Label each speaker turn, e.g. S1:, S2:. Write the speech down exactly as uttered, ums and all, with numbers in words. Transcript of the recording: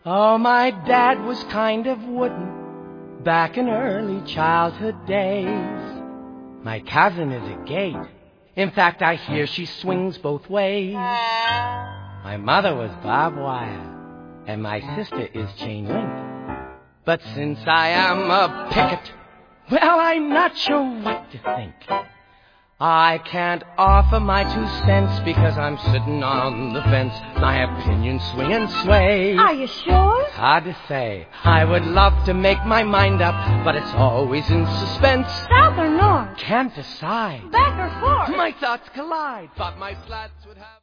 S1: Oh, my dad was kind of wooden back in early childhood days. My cousin is a gate. In fact, I hear she swings both ways. My mother was barbed wire, and my sister is chain link. But since I am a picket, well, I'm not sure what to think. I can't offer my two cents because I'm sitting on the fence. My opinions swing and sway.
S2: Are you sure?
S1: Hard to say. I would love to make my mind up, but it's always in suspense.
S2: South or north?
S1: Can't decide.
S2: Back or forth?
S1: My thoughts collide. Thought my slats would have...